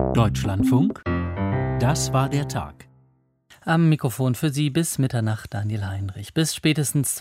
Deutschlandfunk, das war der Tag. Am Mikrofon für Sie bis Mitternacht Daniel Heinrich. Bis spätestens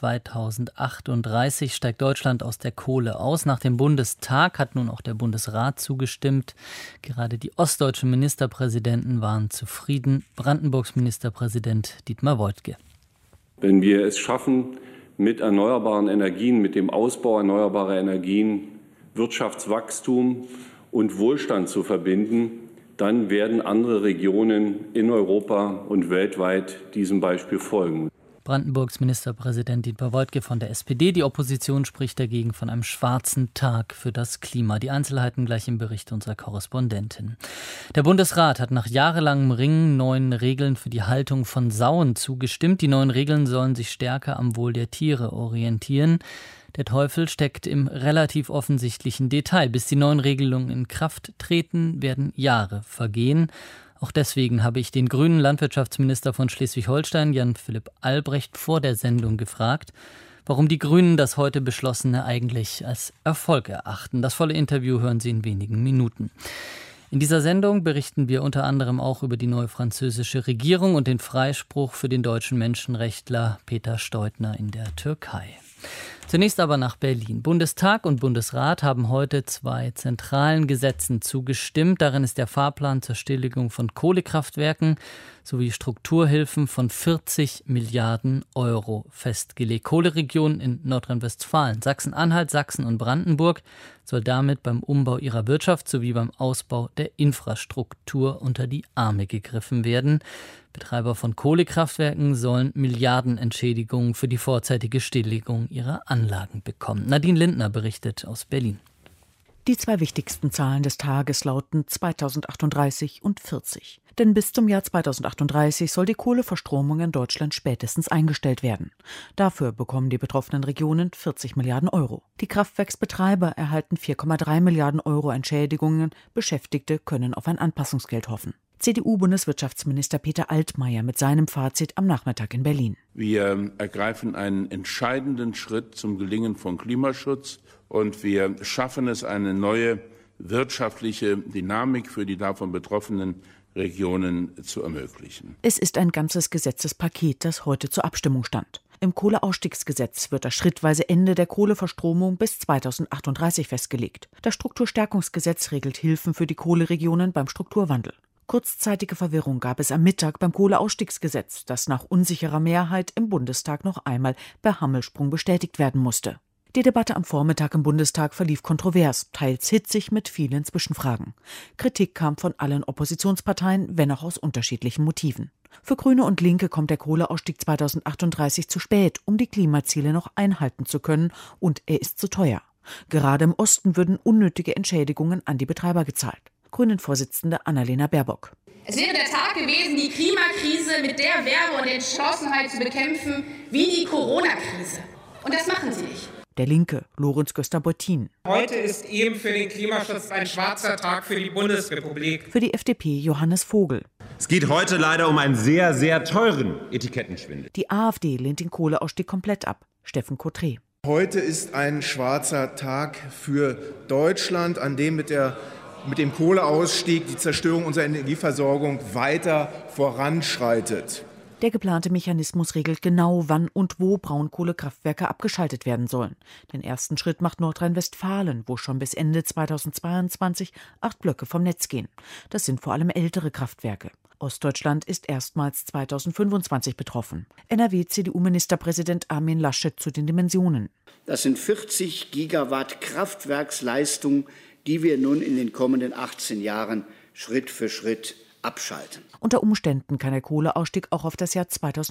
2038 steigt Deutschland aus der Kohle aus. Nach dem Bundestag hat nun auch der Bundesrat zugestimmt. Gerade die ostdeutschen Ministerpräsidenten waren zufrieden. Brandenburgs Ministerpräsident Dietmar Woidke. Wenn wir es schaffen, mit erneuerbaren Energien, mit dem Ausbau erneuerbarer Energien Wirtschaftswachstum und Wohlstand zu verbinden, dann werden andere Regionen in Europa und weltweit diesem Beispiel folgen. Brandenburgs Ministerpräsident Dietmar Woidke von der SPD. Die Opposition spricht dagegen von einem schwarzen Tag für das Klima. Die Einzelheiten gleich im Bericht unserer Korrespondentin. Der Bundesrat hat nach jahrelangem Ringen neuen Regeln für die Haltung von Sauen zugestimmt. Die neuen Regeln sollen sich stärker am Wohl der Tiere orientieren. Der Teufel steckt im relativ offensichtlichen Detail. Bis die neuen Regelungen in Kraft treten, werden Jahre vergehen. Auch deswegen habe ich den grünen Landwirtschaftsminister von Schleswig-Holstein, Jan-Philipp Albrecht, vor der Sendung gefragt, warum die Grünen das heute Beschlossene eigentlich als Erfolg erachten. Das volle Interview hören Sie in wenigen Minuten. In dieser Sendung berichten wir unter anderem auch über die neue französische Regierung und den Freispruch für den deutschen Menschenrechtler Peter Steutner in der Türkei. Zunächst aber nach Berlin. Bundestag und Bundesrat haben heute 2 zentralen Gesetzen zugestimmt. Darin ist der Fahrplan zur Stilllegung von Kohlekraftwerken sowie Strukturhilfen von 40 Milliarden Euro festgelegt. Kohleregionen in Nordrhein-Westfalen, Sachsen-Anhalt, Sachsen und Brandenburg soll damit beim Umbau ihrer Wirtschaft sowie beim Ausbau der Infrastruktur unter die Arme gegriffen werden. Betreiber von Kohlekraftwerken sollen Milliardenentschädigungen für die vorzeitige Stilllegung ihrer Anlagen bekommen. Nadine Lindner berichtet aus Berlin. Die 2 wichtigsten Zahlen des Tages lauten 2038 und 40. Denn bis zum Jahr 2038 soll die Kohleverstromung in Deutschland spätestens eingestellt werden. Dafür bekommen die betroffenen Regionen 40 Milliarden Euro. Die Kraftwerksbetreiber erhalten 4,3 Milliarden Euro Entschädigungen. Beschäftigte können auf ein Anpassungsgeld hoffen. CDU-Bundeswirtschaftsminister Peter Altmaier mit seinem Fazit am Nachmittag in Berlin. Wir ergreifen einen entscheidenden Schritt zum Gelingen von Klimaschutz und wir schaffen es, eine neue wirtschaftliche Dynamik für die davon betroffenen Regionen zu ermöglichen. Es ist ein ganzes Gesetzespaket, das heute zur Abstimmung stand. Im Kohleausstiegsgesetz wird das schrittweise Ende der Kohleverstromung bis 2038 festgelegt. Das Strukturstärkungsgesetz regelt Hilfen für die Kohleregionen beim Strukturwandel. Kurzzeitige Verwirrung gab es am Mittag beim Kohleausstiegsgesetz, das nach unsicherer Mehrheit im Bundestag noch einmal per Hammelsprung bestätigt werden musste. Die Debatte am Vormittag im Bundestag verlief kontrovers, teils hitzig mit vielen Zwischenfragen. Kritik kam von allen Oppositionsparteien, wenn auch aus unterschiedlichen Motiven. Für Grüne und Linke kommt der Kohleausstieg 2038 zu spät, um die Klimaziele noch einhalten zu können, und er ist zu teuer. Gerade im Osten würden unnötige Entschädigungen an die Betreiber gezahlt. Grünen-Vorsitzende Annalena Baerbock. Es wäre der Tag gewesen, die Klimakrise mit der Wärme und Entschlossenheit zu bekämpfen wie die Corona-Krise. Und das machen sie nicht. Der Linke, Lorenz Göster-Beutin. Heute ist eben für den Klimaschutz ein schwarzer Tag für die Bundesrepublik. Für die FDP Johannes Vogel. Es geht heute leider um einen sehr, sehr teuren Etikettenschwindel. Die AfD lehnt den Kohleausstieg komplett ab. Steffen Cotré. Heute ist ein schwarzer Tag für Deutschland, an dem mit dem Kohleausstieg die Zerstörung unserer Energieversorgung weiter voranschreitet. Der geplante Mechanismus regelt genau, wann und wo Braunkohlekraftwerke abgeschaltet werden sollen. Den ersten Schritt macht Nordrhein-Westfalen, wo schon bis Ende 2022 8 Blöcke vom Netz gehen. Das sind vor allem ältere Kraftwerke. Ostdeutschland ist erstmals 2025 betroffen. NRW-CDU-Ministerpräsident Armin Laschet zu den Dimensionen. Das sind 40 Gigawatt Kraftwerksleistung, die wir nun in den kommenden 18 Jahren Schritt für Schritt abschalten. Unter Umständen kann der Kohleausstieg auch auf das Jahr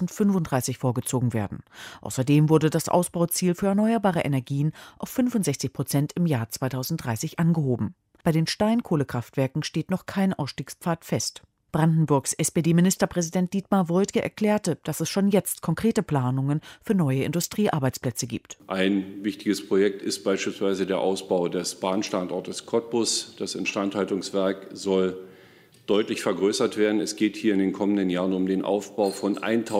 2035 vorgezogen werden. Außerdem wurde das Ausbauziel für erneuerbare Energien auf 65% im Jahr 2030 angehoben. Bei den Steinkohlekraftwerken steht noch kein Ausstiegspfad fest. Brandenburgs SPD-Ministerpräsident Dietmar Woidke erklärte, dass es schon jetzt konkrete Planungen für neue Industriearbeitsplätze gibt. Ein wichtiges Projekt ist beispielsweise der Ausbau des Bahnstandortes Cottbus. Das Instandhaltungswerk soll deutlich vergrößert werden. Es geht hier in den kommenden Jahren um den Aufbau von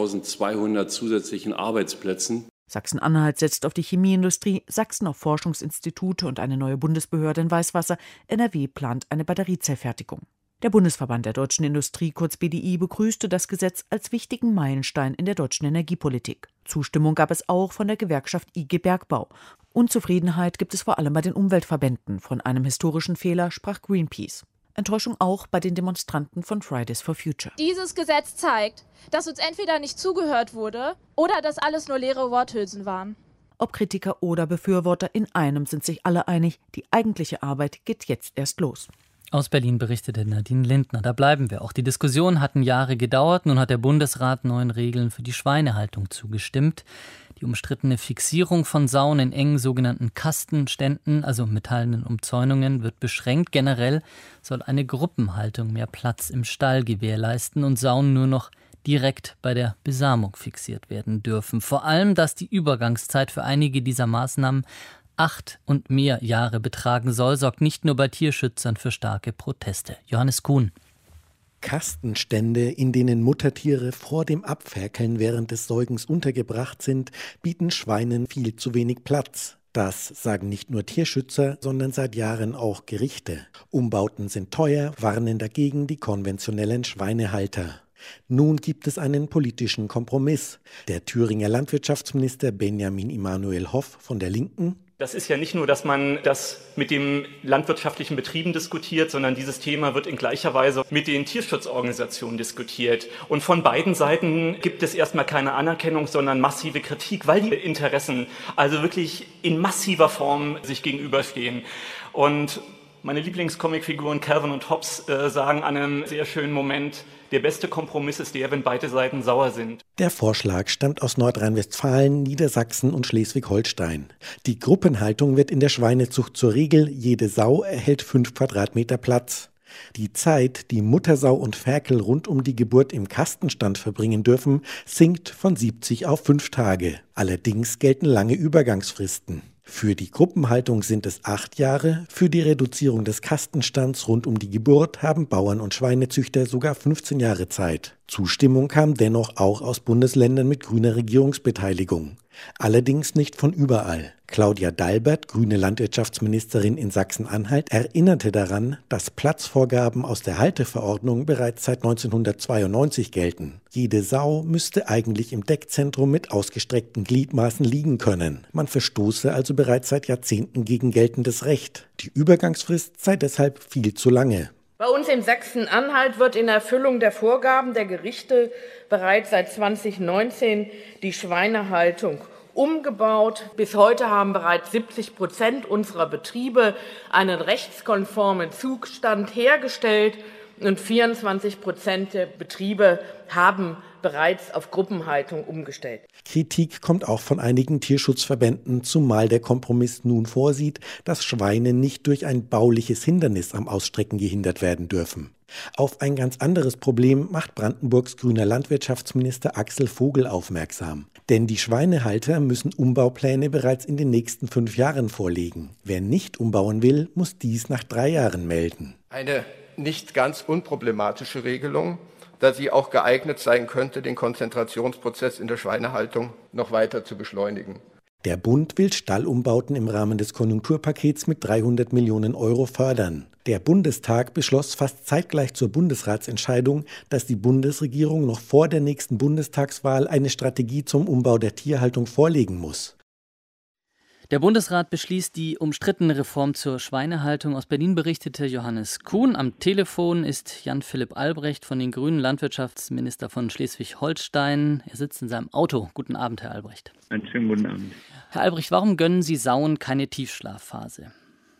1.200 zusätzlichen Arbeitsplätzen. Sachsen-Anhalt setzt auf die Chemieindustrie, Sachsen auf Forschungsinstitute und eine neue Bundesbehörde in Weißwasser. NRW plant eine Batteriezellfertigung. Der Bundesverband der deutschen Industrie, kurz BDI, begrüßte das Gesetz als wichtigen Meilenstein in der deutschen Energiepolitik. Zustimmung gab es auch von der Gewerkschaft IG Bergbau. Unzufriedenheit gibt es vor allem bei den Umweltverbänden. Von einem historischen Fehler sprach Greenpeace. Enttäuschung auch bei den Demonstranten von Fridays for Future. Dieses Gesetz zeigt, dass uns entweder nicht zugehört wurde oder dass alles nur leere Worthülsen waren. Ob Kritiker oder Befürworter, in einem sind sich alle einig, die eigentliche Arbeit geht jetzt erst los. Aus Berlin berichtete Nadine Lindner. Da bleiben wir auch. Die Diskussionen hatten Jahre gedauert. Nun hat der Bundesrat neuen Regeln für die Schweinehaltung zugestimmt. Die umstrittene Fixierung von Sauen in engen sogenannten Kastenständen, also metallenen Umzäunungen, wird beschränkt. Generell soll eine Gruppenhaltung mehr Platz im Stall gewährleisten und Sauen nur noch direkt bei der Besamung fixiert werden dürfen. Vor allem, dass die Übergangszeit für einige dieser Maßnahmen 8 und mehr Jahre betragen soll, sorgt nicht nur bei Tierschützern für starke Proteste. Johannes Kuhn. Kastenstände, in denen Muttertiere vor dem Abferkeln während des Säugens untergebracht sind, bieten Schweinen viel zu wenig Platz. Das sagen nicht nur Tierschützer, sondern seit Jahren auch Gerichte. Umbauten sind teuer, warnen dagegen die konventionellen Schweinehalter. Nun gibt es einen politischen Kompromiss. Der Thüringer Landwirtschaftsminister Benjamin Emanuel Hoff von der Linken: Das ist ja nicht nur, dass man das mit den landwirtschaftlichen Betrieben diskutiert, sondern dieses Thema wird in gleicher Weise mit den Tierschutzorganisationen diskutiert. Und von beiden Seiten gibt es erstmal keine Anerkennung, sondern massive Kritik, weil die Interessen also wirklich in massiver Form sich gegenüberstehen. Und meine Lieblingscomicfiguren Calvin und Hobbes sagen an einem sehr schönen Moment: Der beste Kompromiss ist der, wenn beide Seiten sauer sind. Der Vorschlag stammt aus Nordrhein-Westfalen, Niedersachsen und Schleswig-Holstein. Die Gruppenhaltung wird in der Schweinezucht zur Regel. Jede Sau erhält 5 Quadratmeter Platz. Die Zeit, die Muttersau und Ferkel rund um die Geburt im Kastenstand verbringen dürfen, sinkt von 70 auf 5 Tage. Allerdings gelten lange Übergangsfristen. Für die Gruppenhaltung sind es 8 Jahre, für die Reduzierung des Kastenstands rund um die Geburt haben Bauern und Schweinezüchter sogar 15 Jahre Zeit. Zustimmung kam dennoch auch aus Bundesländern mit grüner Regierungsbeteiligung. Allerdings nicht von überall. Claudia Dalbert, grüne Landwirtschaftsministerin in Sachsen-Anhalt, erinnerte daran, dass Platzvorgaben aus der Halteverordnung bereits seit 1992 gelten. Jede Sau müsste eigentlich im Deckzentrum mit ausgestreckten Gliedmaßen liegen können. Man verstoße also bereits seit Jahrzehnten gegen geltendes Recht. Die Übergangsfrist sei deshalb viel zu lange. Bei uns in Sachsen-Anhalt wird in Erfüllung der Vorgaben der Gerichte bereits seit 2019 die Schweinehaltung umgebaut. Bis heute haben bereits 70% unserer Betriebe einen rechtskonformen Zustand hergestellt und 24% der Betriebe haben bereits auf Gruppenhaltung umgestellt. Kritik kommt auch von einigen Tierschutzverbänden, zumal der Kompromiss nun vorsieht, dass Schweine nicht durch ein bauliches Hindernis am Ausstrecken gehindert werden dürfen. Auf ein ganz anderes Problem macht Brandenburgs grüner Landwirtschaftsminister Axel Vogel aufmerksam. Denn die Schweinehalter müssen Umbaupläne bereits in den nächsten 5 Jahren vorlegen. Wer nicht umbauen will, muss dies nach 3 Jahren melden. Eine nicht ganz unproblematische Regelung, da sie auch geeignet sein könnte, den Konzentrationsprozess in der Schweinehaltung noch weiter zu beschleunigen. Der Bund will Stallumbauten im Rahmen des Konjunkturpakets mit 300 Millionen Euro fördern. Der Bundestag beschloss fast zeitgleich zur Bundesratsentscheidung, dass die Bundesregierung noch vor der nächsten Bundestagswahl eine Strategie zum Umbau der Tierhaltung vorlegen muss. Der Bundesrat beschließt die umstrittene Reform zur Schweinehaltung. Aus Berlin berichtete Johannes Kuhn. Am Telefon ist Jan-Philipp Albrecht von den Grünen, Landwirtschaftsminister von Schleswig-Holstein. Er sitzt in seinem Auto. Guten Abend, Herr Albrecht. Einen schönen guten Abend. Herr Albrecht, warum gönnen Sie Sauen keine Tiefschlafphase?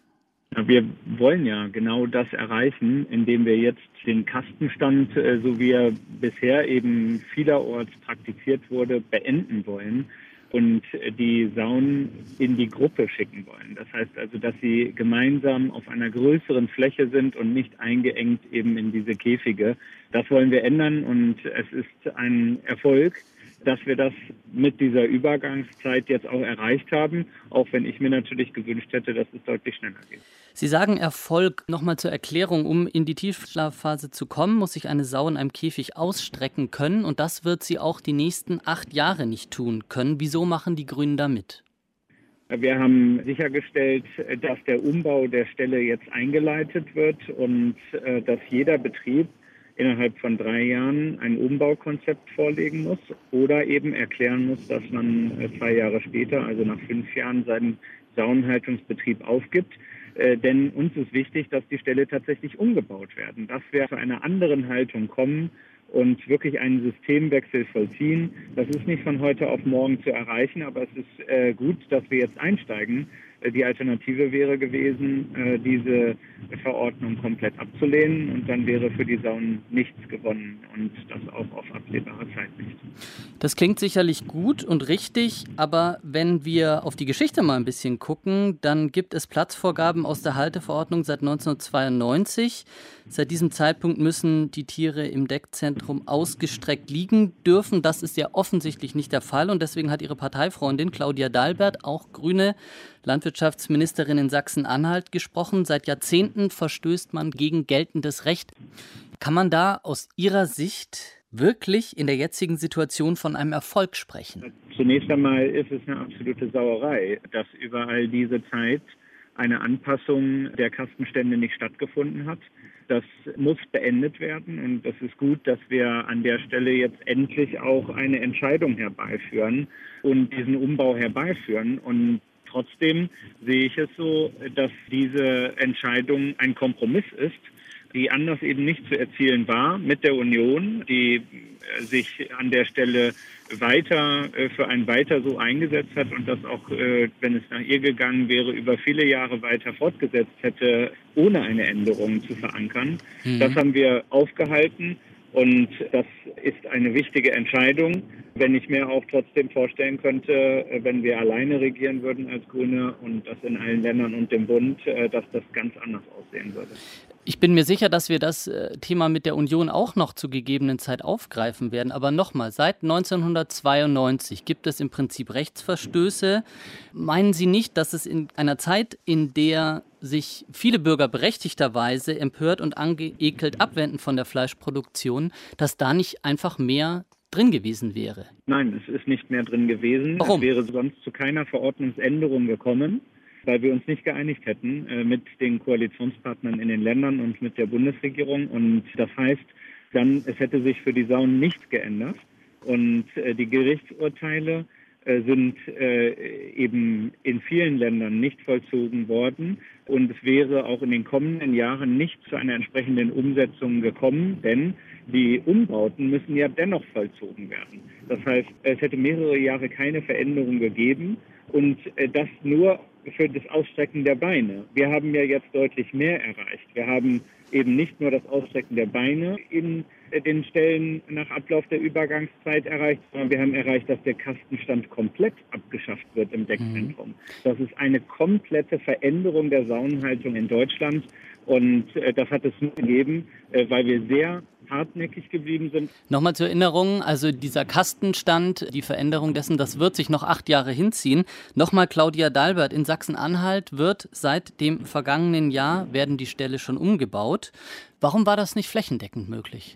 Wir wollen ja genau das erreichen, indem wir jetzt den Kastenstand, so wie er bisher eben vielerorts praktiziert wurde, beenden wollen und die Sauen in die Gruppe schicken wollen. Das heißt also, dass sie gemeinsam auf einer größeren Fläche sind und nicht eingeengt eben in diese Käfige. Das wollen wir ändern und es ist ein Erfolg, dass wir das mit dieser Übergangszeit jetzt auch erreicht haben, auch wenn ich mir natürlich gewünscht hätte, dass es deutlich schneller geht. Sie sagen Erfolg. Nochmal zur Erklärung: Um in die Tiefschlafphase zu kommen, muss sich eine Sau in einem Käfig ausstrecken können. Und das wird sie auch die nächsten 8 Jahre nicht tun können. Wieso machen die Grünen da mit? Wir haben sichergestellt, dass der Umbau der Stelle jetzt eingeleitet wird und dass jeder Betrieb innerhalb von 3 Jahren ein Umbaukonzept vorlegen muss oder eben erklären muss, dass man 2 Jahre später, also nach 5 Jahren, seinen Saunenhaltungsbetrieb aufgibt. Denn uns ist wichtig, dass die Ställe tatsächlich umgebaut werden, dass wir zu einer anderen Haltung kommen und wirklich einen Systemwechsel vollziehen. Das ist nicht von heute auf morgen zu erreichen, aber es ist gut, dass wir jetzt einsteigen. Die Alternative wäre gewesen, diese Verordnung komplett abzulehnen und dann wäre für die Saunen nichts gewonnen und das auch auf absehbare Zeit nicht. Das klingt sicherlich gut und richtig, aber wenn wir auf die Geschichte mal ein bisschen gucken, dann gibt es Platzvorgaben aus der Halteverordnung seit 1992. Seit diesem Zeitpunkt müssen die Tiere im Deckzentrum ausgestreckt liegen dürfen. Das ist ja offensichtlich nicht der Fall und deswegen hat Ihre Parteifreundin Claudia Dalbert, auch Grüne Landwirtschaftsministerin in Sachsen-Anhalt, gesprochen. Seit Jahrzehnten verstößt man gegen geltendes Recht. Kann man da aus Ihrer Sicht wirklich in der jetzigen Situation von einem Erfolg sprechen? Zunächst einmal ist es eine absolute Sauerei, dass über all diese Zeit eine Anpassung der Kastenstände nicht stattgefunden hat. Das muss beendet werden und es ist gut, dass wir an der Stelle jetzt endlich auch eine Entscheidung herbeiführen und diesen Umbau herbeiführen. Und trotzdem sehe ich es so, dass diese Entscheidung ein Kompromiss ist, die anders eben nicht zu erzielen war mit der Union, die sich an der Stelle weiter für ein Weiter so eingesetzt hat und das auch, wenn es nach ihr gegangen wäre, über viele Jahre weiter fortgesetzt hätte, ohne eine Änderung zu verankern. Das haben wir aufgehalten. Und das ist eine wichtige Entscheidung, wenn ich mir auch trotzdem vorstellen könnte, wenn wir alleine regieren würden als Grüne und das in allen Ländern und dem Bund, dass das ganz anders aussehen würde. Ich bin mir sicher, dass wir das Thema mit der Union auch noch zur gegebenen Zeit aufgreifen werden. Aber nochmal, seit 1992 gibt es im Prinzip Rechtsverstöße. Meinen Sie nicht, dass es in einer Zeit, in der sich viele Bürger berechtigterweise empört und angeekelt abwenden von der Fleischproduktion, dass da nicht einfach mehr drin gewesen wäre? Nein, es ist nicht mehr drin gewesen. Warum? Es wäre sonst zu keiner Verordnungsänderung gekommen, weil wir uns nicht geeinigt hätten mit den Koalitionspartnern in den Ländern und mit der Bundesregierung. Und das heißt, dann, es hätte sich für die Saunen nichts geändert. Und die Gerichtsurteile sind eben in vielen Ländern nicht vollzogen worden. Und es wäre auch in den kommenden Jahren nicht zu einer entsprechenden Umsetzung gekommen, denn die Umbauten müssen ja dennoch vollzogen werden. Das heißt, es hätte mehrere Jahre keine Veränderung gegeben und das nur für das Ausstrecken der Beine. Wir haben ja jetzt deutlich mehr erreicht. Wir haben eben nicht nur das Ausstrecken der Beine in den Stellen nach Ablauf der Übergangszeit erreicht, sondern wir haben erreicht, dass der Kastenstand komplett abgeschafft wird im Deckzentrum. Das ist eine komplette Veränderung der Saunenhaltung in Deutschland und das hat es nur gegeben, weil wir sehr hartnäckig geblieben sind. Nochmal zur Erinnerung, also dieser Kastenstand, die Veränderung dessen, das wird sich noch 8 Jahre hinziehen. Nochmal Claudia Dalbert, in Sachsen-Anhalt wird seit dem vergangenen Jahr, werden die Ställe schon umgebaut. Warum war das nicht flächendeckend möglich?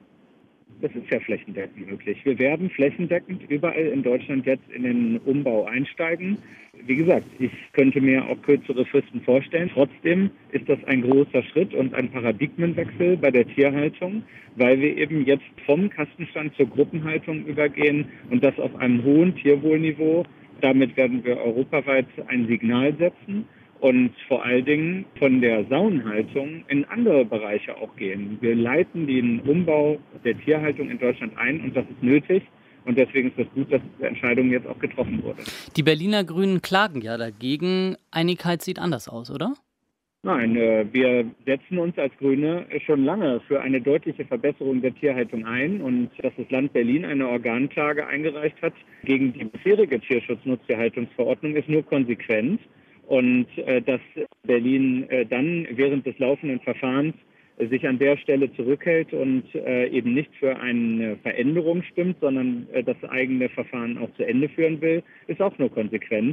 Das ist ja flächendeckend möglich. Wir werden flächendeckend überall in Deutschland jetzt in den Umbau einsteigen. Wie gesagt, ich könnte mir auch kürzere Fristen vorstellen. Trotzdem ist das ein großer Schritt und ein Paradigmenwechsel bei der Tierhaltung, weil wir eben jetzt vom Kastenstand zur Gruppenhaltung übergehen und das auf einem hohen Tierwohlniveau. Damit werden wir europaweit ein Signal setzen und vor allen Dingen von der Saunenhaltung in andere Bereiche auch gehen. Wir leiten den Umbau der Tierhaltung in Deutschland ein und das ist nötig. Und deswegen ist es gut, dass diese Entscheidung jetzt auch getroffen wurde. Die Berliner Grünen klagen ja dagegen. Einigkeit sieht anders aus, oder? Nein, wir setzen uns als Grüne schon lange für eine deutliche Verbesserung der Tierhaltung ein. Und dass das Land Berlin eine Organklage eingereicht hat gegen die bisherige Tierschutz-Nutztierhaltungsverordnung, ist nur konsequent. Und dass Berlin dann während des laufenden Verfahrens sich an der Stelle zurückhält und eben nicht für eine Veränderung stimmt, sondern das eigene Verfahren auch zu Ende führen will, ist auch nur konsequent.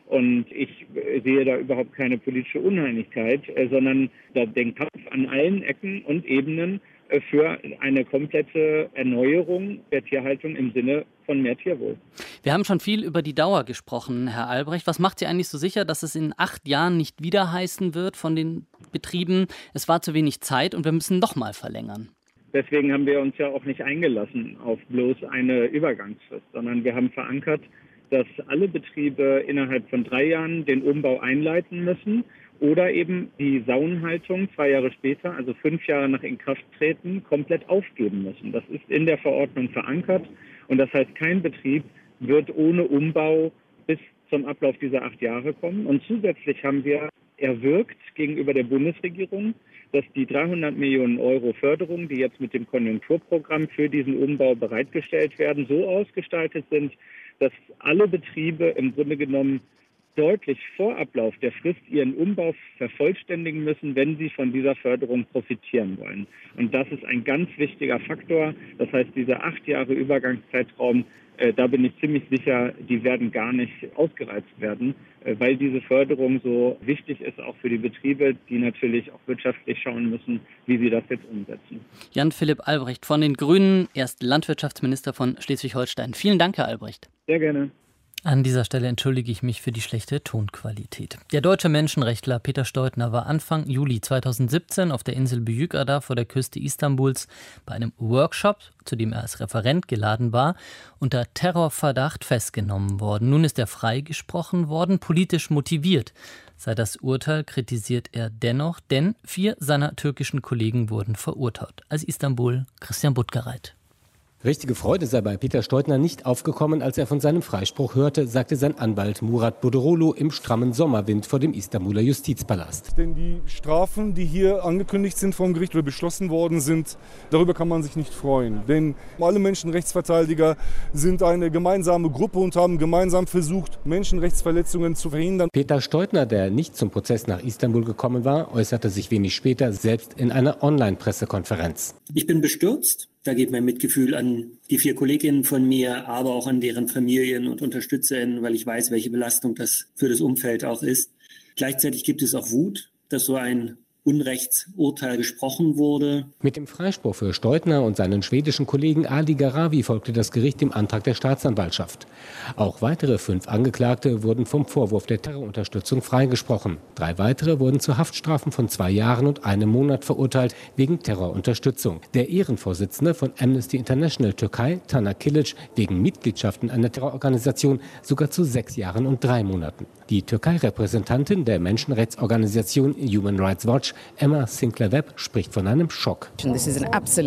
Und ich sehe da überhaupt keine politische Uneinigkeit, sondern den Kampf an allen Ecken und Ebenen für eine komplette Erneuerung der Tierhaltung im Sinne von mehr Tierwohl. Wir haben schon viel über die Dauer gesprochen, Herr Albrecht. Was macht Sie eigentlich so sicher, dass es in 8 Jahren nicht wieder heißen wird von den Betrieben, es war zu wenig Zeit und wir müssen noch mal verlängern? Deswegen haben wir uns ja auch nicht eingelassen auf bloß eine Übergangsfrist, sondern wir haben verankert, dass alle Betriebe innerhalb von 3 Jahren den Umbau einleiten müssen oder eben die Saunhaltung 2 Jahre später, also 5 Jahre nach Inkrafttreten, komplett aufgeben müssen. Das ist in der Verordnung verankert und das heißt, kein Betrieb wird ohne Umbau bis zum Ablauf dieser 8 Jahre kommen. Und zusätzlich haben wir erwirkt gegenüber der Bundesregierung, dass die 300 Millionen Euro Förderung, die jetzt mit dem Konjunkturprogramm für diesen Umbau bereitgestellt werden, so ausgestaltet sind, dass alle Betriebe im Grunde genommen deutlich vor Ablauf der Frist ihren Umbau vervollständigen müssen, wenn sie von dieser Förderung profitieren wollen. Und das ist ein ganz wichtiger Faktor. Das heißt, dieser 8 Jahre Übergangszeitraum, da bin ich ziemlich sicher, die werden gar nicht ausgereizt werden, weil diese Förderung so wichtig ist, auch für die Betriebe, die natürlich auch wirtschaftlich schauen müssen, wie sie das jetzt umsetzen. Jan-Philipp Albrecht von den Grünen, erst Landwirtschaftsminister von Schleswig-Holstein. Vielen Dank, Herr Albrecht. Sehr gerne. An dieser Stelle entschuldige ich mich für die schlechte Tonqualität. Der deutsche Menschenrechtler Peter Steutner war Anfang Juli 2017 auf der Insel Büyükada vor der Küste Istanbuls bei einem Workshop, zu dem er als Referent geladen war, unter Terrorverdacht festgenommen worden. Nun ist er freigesprochen worden, politisch motiviert. Sei das Urteil kritisiert er dennoch, denn 4 seiner türkischen Kollegen wurden verurteilt. Aus Istanbul, Christian Buttgereit. Richtige Freude sei bei Peter Steutner nicht aufgekommen, als er von seinem Freispruch hörte, sagte sein Anwalt Murat Boderoğlu im strammen Sommerwind vor dem Istanbuler Justizpalast. Denn die Strafen, die hier angekündigt sind vom Gericht oder beschlossen worden sind, darüber kann man sich nicht freuen. Denn alle Menschenrechtsverteidiger sind eine gemeinsame Gruppe und haben gemeinsam versucht, Menschenrechtsverletzungen zu verhindern. Peter Steutner, der nicht zum Prozess nach Istanbul gekommen war, äußerte sich wenig später selbst in einer Online-Pressekonferenz. Ich bin bestürzt. Da geht mein Mitgefühl an die 4 Kolleginnen von mir, aber auch an deren Familien und UnterstützerInnen, weil ich weiß, welche Belastung das für das Umfeld auch ist. Gleichzeitig gibt es auch Wut, dass so ein Unrechtsurteil gesprochen wurde. Mit dem Freispruch für Steutner und seinen schwedischen Kollegen Ali Gharavi folgte das Gericht dem Antrag der Staatsanwaltschaft. Auch weitere 5 Angeklagte wurden vom Vorwurf der Terrorunterstützung freigesprochen. 3 weitere wurden zu Haftstrafen von 2 Jahren und 1 Monat verurteilt wegen Terrorunterstützung. Der Ehrenvorsitzende von Amnesty International Türkei, Taner Kilic, wegen Mitgliedschaft in einer Terrororganisation sogar zu 6 Jahren und 3 Monaten. Die Türkei-Repräsentantin der Menschenrechtsorganisation Human Rights Watch, Emma Sinclair-Webb, spricht von einem Schock. Das ist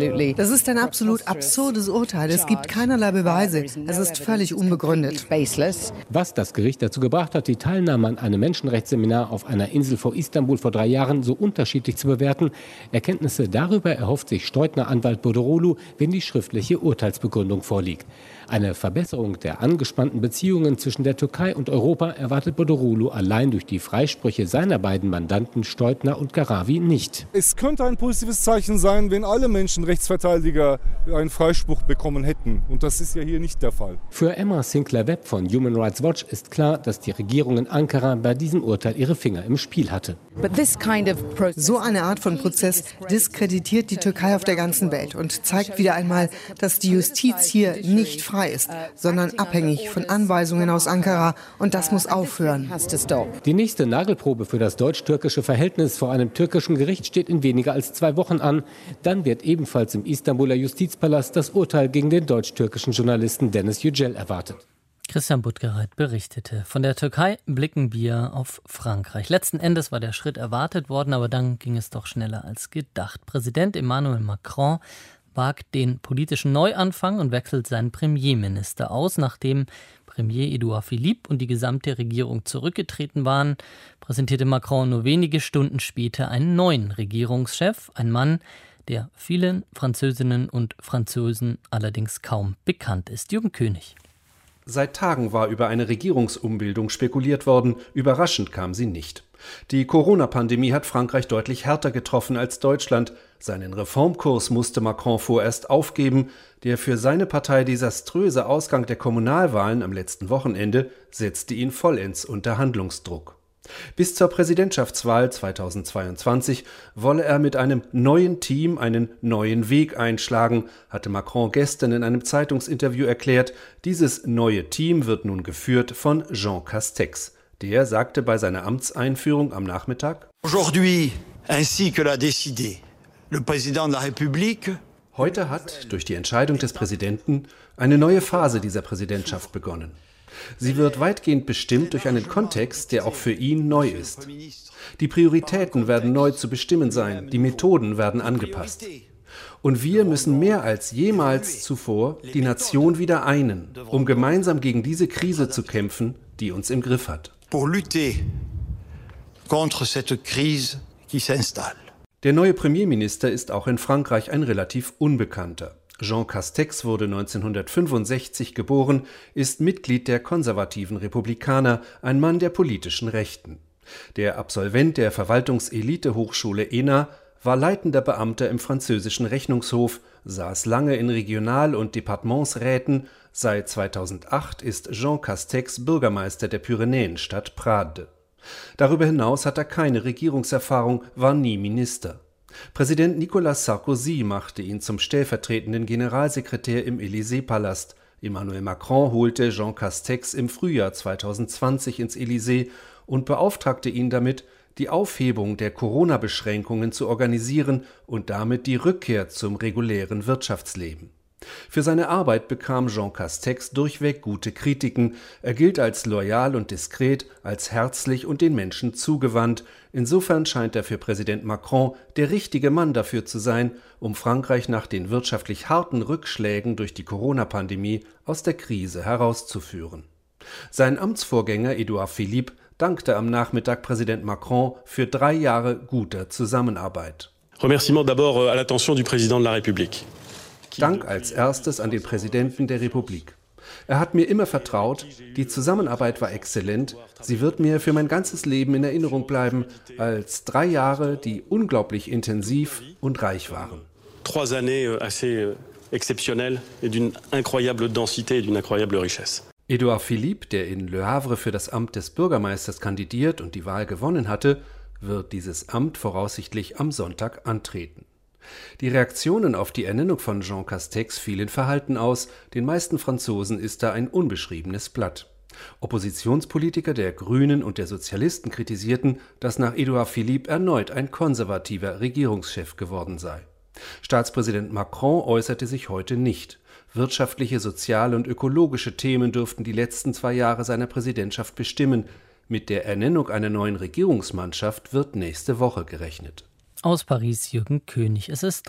ein absolut absurdes Urteil. Es gibt keinerlei Beweise. Es ist völlig unbegründet. Was das Gericht dazu gebracht hat, die Teilnahme an einem Menschenrechtsseminar auf einer Insel vor Istanbul vor 3 Jahren so unterschiedlich zu bewerten, Erkenntnisse darüber erhofft sich Steutner-Anwalt Boderoğlu, wenn die schriftliche Urteilsbegründung vorliegt. Eine Verbesserung der angespannten Beziehungen zwischen der Türkei und Europa erwartet Boderoğlu allein durch die Freisprüche seiner beiden Mandanten Steutner und Gharavi nicht. Es könnte ein positives Zeichen sein, wenn alle Menschenrechtsverteidiger einen Freispruch bekommen hätten. Und das ist ja hier nicht der Fall. Für Emma Sinclair-Webb von Human Rights Watch ist klar, dass die Regierung in Ankara bei diesem Urteil ihre Finger im Spiel hatte. So eine Art von Prozess diskreditiert die Türkei auf der ganzen Welt und zeigt wieder einmal, dass die Justiz hier nicht frei ist, sondern abhängig von Anweisungen aus Ankara, und das muss aufhören. Die nächste Nagelprobe für das deutsch-türkische Verhältnis vor einem türkischen Gericht steht in weniger als 2 Wochen an. Dann wird ebenfalls im Istanbuler Justizpalast das Urteil gegen den deutsch-türkischen Journalisten Deniz Yücel erwartet. Christian Buttgereit berichtete. Von der Türkei blicken wir auf Frankreich. Letzten Endes war der Schritt erwartet worden, aber dann ging es doch schneller als gedacht. Präsident Emmanuel Macron wagt den politischen Neuanfang und wechselt seinen Premierminister aus. Nachdem Premier Edouard Philippe und die gesamte Regierung zurückgetreten waren, präsentierte Macron nur wenige Stunden später einen neuen Regierungschef, ein Mann, der vielen Französinnen und Franzosen allerdings kaum bekannt ist. Jürgen König. Seit Tagen war über eine Regierungsumbildung spekuliert worden, überraschend kam sie nicht. Die Corona-Pandemie hat Frankreich deutlich härter getroffen als Deutschland. Seinen Reformkurs musste Macron vorerst aufgeben. Der für seine Partei desaströse Ausgang der Kommunalwahlen am letzten Wochenende setzte ihn vollends unter Handlungsdruck. Bis zur Präsidentschaftswahl 2022 wolle er mit einem neuen Team einen neuen Weg einschlagen, hatte Macron gestern in einem Zeitungsinterview erklärt. Dieses neue Team wird nun geführt von Jean Castex. Der sagte bei seiner Amtseinführung am Nachmittag: Aujourd'hui, ainsi que l'a décidé le président de la République. Heute hat durch die Entscheidung des Präsidenten eine neue Phase dieser Präsidentschaft begonnen. Sie wird weitgehend bestimmt durch einen Kontext, der auch für ihn neu ist. Die Prioritäten werden neu zu bestimmen sein, die Methoden werden angepasst. Und wir müssen mehr als jemals zuvor die Nation wieder einen, um gemeinsam gegen diese Krise zu kämpfen, die uns im Griff hat. Pour lutter contre cette crise qui s'installe. Der neue Premierminister ist auch in Frankreich ein relativ Unbekannter. Jean Castex wurde 1965 geboren, ist Mitglied der konservativen Republikaner, ein Mann der politischen Rechten. Der Absolvent der Verwaltungselite-Hochschule ENA war leitender Beamter im französischen Rechnungshof, saß lange in Regional- und Departementsräten. Seit 2008 ist Jean Castex Bürgermeister der Pyrenäenstadt Prades. Darüber hinaus hat er keine Regierungserfahrung, war nie Minister. Präsident Nicolas Sarkozy machte ihn zum stellvertretenden Generalsekretär im Élysée-Palast. Emmanuel Macron holte Jean Castex im Frühjahr 2020 ins Élysée und beauftragte ihn damit, die Aufhebung der Corona-Beschränkungen zu organisieren und damit die Rückkehr zum regulären Wirtschaftsleben. Für seine Arbeit bekam Jean Castex durchweg gute Kritiken. Er gilt als loyal und diskret, als herzlich und den Menschen zugewandt. Insofern scheint er für Präsident Macron der richtige Mann dafür zu sein, um Frankreich nach den wirtschaftlich harten Rückschlägen durch die Corona-Pandemie aus der Krise herauszuführen. Sein Amtsvorgänger Édouard Philippe dankte am Nachmittag Präsident Macron für 3 Jahre guter Zusammenarbeit. Remerciement d'abord à l'attention du président de la République. Dank als erstes an den Präsidenten der Republik. Er hat mir immer vertraut, die Zusammenarbeit war exzellent, sie wird mir für mein ganzes Leben in Erinnerung bleiben, als 3 Jahre, die unglaublich intensiv und reich waren. 3 années assez exceptionnelles et d'une incroyable densité et d'une incroyable richesse. Édouard Philippe, der in Le Havre für das Amt des Bürgermeisters kandidiert und die Wahl gewonnen hatte, wird dieses Amt voraussichtlich am Sonntag antreten. Die Reaktionen auf die Ernennung von Jean Castex fielen verhalten aus, den meisten Franzosen ist da ein unbeschriebenes Blatt. Oppositionspolitiker der Grünen und der Sozialisten kritisierten, dass nach Édouard Philippe erneut ein konservativer Regierungschef geworden sei. Staatspräsident Macron äußerte sich heute nicht. Wirtschaftliche, soziale und ökologische Themen dürften die letzten 2 Jahre seiner Präsidentschaft bestimmen. Mit der Ernennung einer neuen Regierungsmannschaft wird nächste Woche gerechnet. Aus Paris Jürgen König. Es ist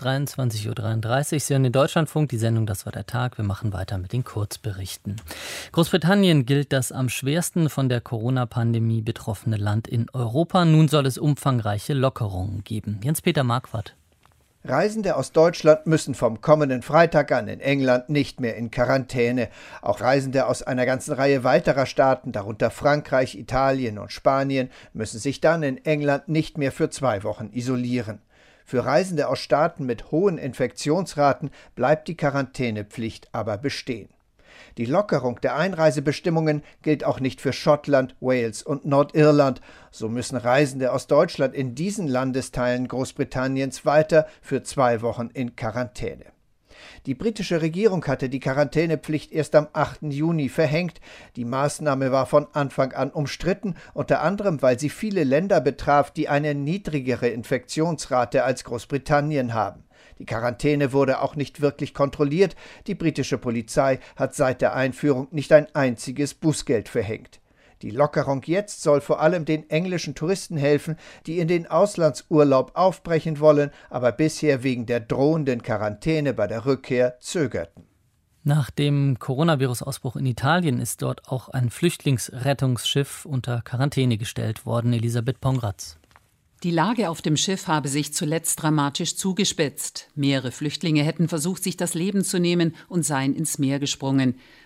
23:33 Uhr. Sie hören den Deutschlandfunk, die Sendung Das war der Tag. Wir machen weiter mit den Kurzberichten. Großbritannien gilt das am schwersten von der Corona-Pandemie betroffene Land in Europa. Nun soll es umfangreiche Lockerungen geben. Jens-Peter Marquardt. Reisende aus Deutschland müssen vom kommenden Freitag an in England nicht mehr in Quarantäne. Auch Reisende aus einer ganzen Reihe weiterer Staaten, darunter Frankreich, Italien und Spanien, müssen sich dann in England nicht mehr für 2 Wochen isolieren. Für Reisende aus Staaten mit hohen Infektionsraten bleibt die Quarantänepflicht aber bestehen. Die Lockerung der Einreisebestimmungen gilt auch nicht für Schottland, Wales und Nordirland. So müssen Reisende aus Deutschland in diesen Landesteilen Großbritanniens weiter für 2 Wochen in Quarantäne. Die britische Regierung hatte die Quarantänepflicht erst am 8. Juni verhängt. Die Maßnahme war von Anfang an umstritten, unter anderem, weil sie viele Länder betraf, die eine niedrigere Infektionsrate als Großbritannien haben. Die Quarantäne wurde auch nicht wirklich kontrolliert. Die britische Polizei hat seit der Einführung nicht ein einziges Bußgeld verhängt. Die Lockerung jetzt soll vor allem den englischen Touristen helfen, die in den Auslandsurlaub aufbrechen wollen, aber bisher wegen der drohenden Quarantäne bei der Rückkehr zögerten. Nach dem Coronavirus-Ausbruch in Italien ist dort auch ein Flüchtlingsrettungsschiff unter Quarantäne gestellt worden. Elisabeth Pongratz. Die Lage auf dem Schiff habe sich zuletzt dramatisch zugespitzt. Mehrere Flüchtlinge hätten versucht, sich das Leben zu nehmen und seien ins Meer gesprungen.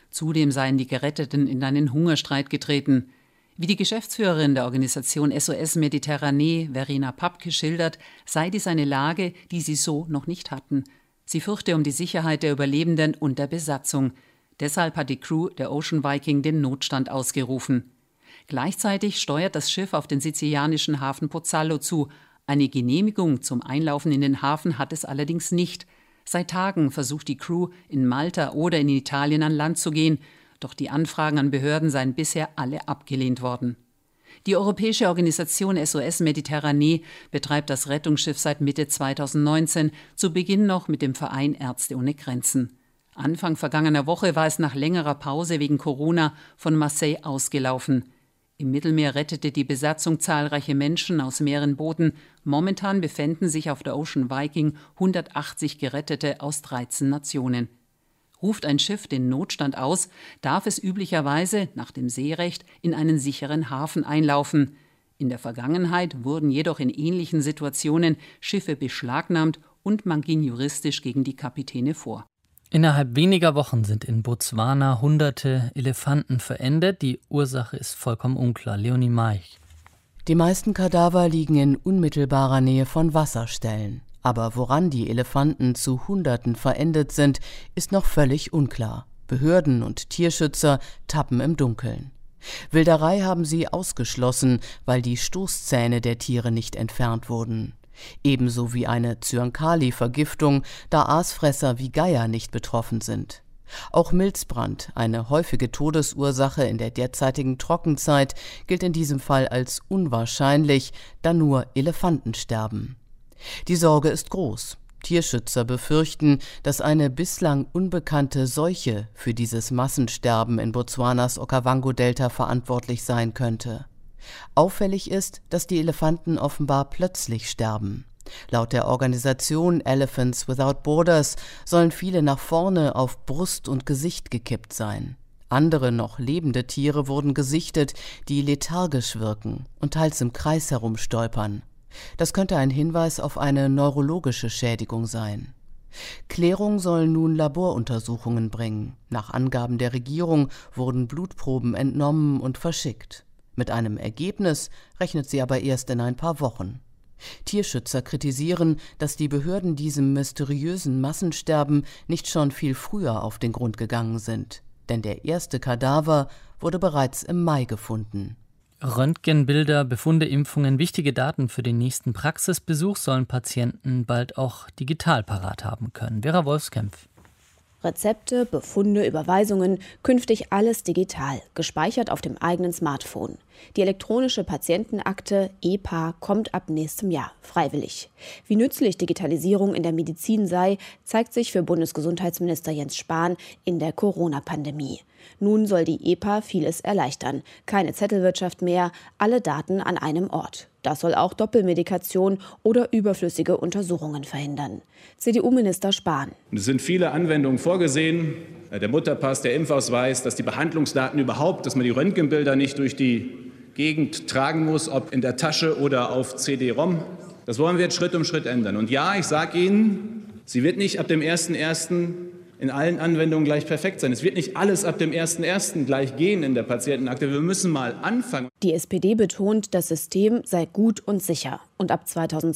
Zudem seien die Geretteten in einen Hungerstreik getreten. Wie die Geschäftsführerin der Organisation SOS Mediterranee, Verena Papke, schildert, sei dies eine Lage, die sie so noch nicht hatten. Sie fürchte um die Sicherheit der Überlebenden und der Besatzung. Deshalb hat die Crew der Ocean Viking den Notstand ausgerufen. Gleichzeitig steuert das Schiff auf den sizilianischen Hafen Pozzallo zu. Eine Genehmigung zum Einlaufen in den Hafen hat es allerdings nicht. Seit Tagen versucht die Crew, in Malta oder in Italien an Land zu gehen, doch die Anfragen an Behörden seien bisher alle abgelehnt worden. Die europäische Organisation SOS Mediterranee betreibt das Rettungsschiff seit Mitte 2019, zu Beginn noch mit dem Verein Ärzte ohne Grenzen. Anfang vergangener Woche war es nach längerer Pause wegen Corona von Marseille ausgelaufen. Im Mittelmeer rettete die Besatzung zahlreiche Menschen aus mehreren Booten. Momentan befänden sich auf der Ocean Viking 180 Gerettete aus 13 Nationen. Ruft ein Schiff den Notstand aus, darf es üblicherweise nach dem Seerecht in einen sicheren Hafen einlaufen. In der Vergangenheit wurden jedoch in ähnlichen Situationen Schiffe beschlagnahmt und man ging juristisch gegen die Kapitäne vor. Innerhalb weniger Wochen sind in Botswana hunderte Elefanten verendet. Die Ursache ist vollkommen unklar. Leonie Maich. Die meisten Kadaver liegen in unmittelbarer Nähe von Wasserstellen. Aber woran die Elefanten zu Hunderten verendet sind, ist noch völlig unklar. Behörden und Tierschützer tappen im Dunkeln. Wilderei haben sie ausgeschlossen, weil die Stoßzähne der Tiere nicht entfernt wurden. Ebenso wie eine Zyankali-Vergiftung, da Aasfresser wie Geier nicht betroffen sind. Auch Milzbrand, eine häufige Todesursache in der derzeitigen Trockenzeit, gilt in diesem Fall als unwahrscheinlich, da nur Elefanten sterben. Die Sorge ist groß. Tierschützer befürchten, dass eine bislang unbekannte Seuche für dieses Massensterben in Botswanas Okavango-Delta verantwortlich sein könnte. Auffällig ist, dass die Elefanten offenbar plötzlich sterben. Laut der Organisation Elephants Without Borders sollen viele nach vorne auf Brust und Gesicht gekippt sein. Andere noch lebende Tiere wurden gesichtet, die lethargisch wirken und teils im Kreis herumstolpern. Das könnte ein Hinweis auf eine neurologische Schädigung sein. Klärung sollen nun Laboruntersuchungen bringen. Nach Angaben der Regierung wurden Blutproben entnommen und verschickt. Mit einem Ergebnis rechnet sie aber erst in ein paar Wochen. Tierschützer kritisieren, dass die Behörden diesem mysteriösen Massensterben nicht schon viel früher auf den Grund gegangen sind. Denn der erste Kadaver wurde bereits im Mai gefunden. Röntgenbilder, Befunde, Impfungen, wichtige Daten für den nächsten Praxisbesuch sollen Patienten bald auch digital parat haben können. Vera Wolfskämpf. Rezepte, Befunde, Überweisungen, künftig alles digital, gespeichert auf dem eigenen Smartphone. Die elektronische Patientenakte EPA kommt ab nächstem Jahr, freiwillig. Wie nützlich Digitalisierung in der Medizin sei, zeigt sich für Bundesgesundheitsminister Jens Spahn in der Corona-Pandemie. Nun soll die EPA vieles erleichtern. Keine Zettelwirtschaft mehr, alle Daten an einem Ort. Das soll auch Doppelmedikation oder überflüssige Untersuchungen verhindern. CDU-Minister Spahn. Es sind viele Anwendungen vorgesehen. Der Mutterpass, der Impfausweis, dass die Behandlungsdaten überhaupt, dass man die Röntgenbilder nicht durch die Gegend tragen muss, ob in der Tasche oder auf CD-ROM. Das wollen wir jetzt Schritt um Schritt ändern. Und ja, ich sage Ihnen, sie wird nicht ab dem 01.01. in allen Anwendungen gleich perfekt sein. Es wird nicht alles ab dem 01.01. gleich gehen in der Patientenakte. Wir müssen mal anfangen. Die SPD betont, das System sei gut und sicher. Und ab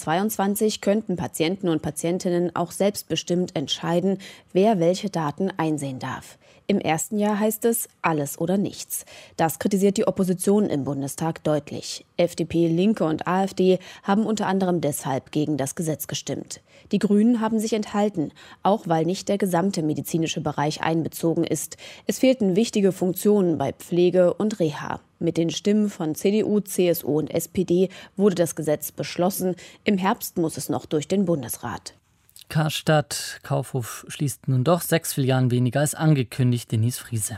2022 könnten Patienten und Patientinnen auch selbstbestimmt entscheiden, wer welche Daten einsehen darf. Im ersten Jahr heißt es alles oder nichts. Das kritisiert die Opposition im Bundestag deutlich. FDP, Linke und AfD haben unter anderem deshalb gegen das Gesetz gestimmt. Die Grünen haben sich enthalten, auch weil nicht der gesamte medizinische Bereich einbezogen ist. Es fehlten wichtige Funktionen bei Pflege und Reha. Mit den Stimmen von CDU, CSU und SPD wurde das Gesetz beschlossen. Im Herbst muss es noch durch den Bundesrat. Karstadt Kaufhof schließt nun doch 6 Filialen weniger als angekündigt. Denise Friese.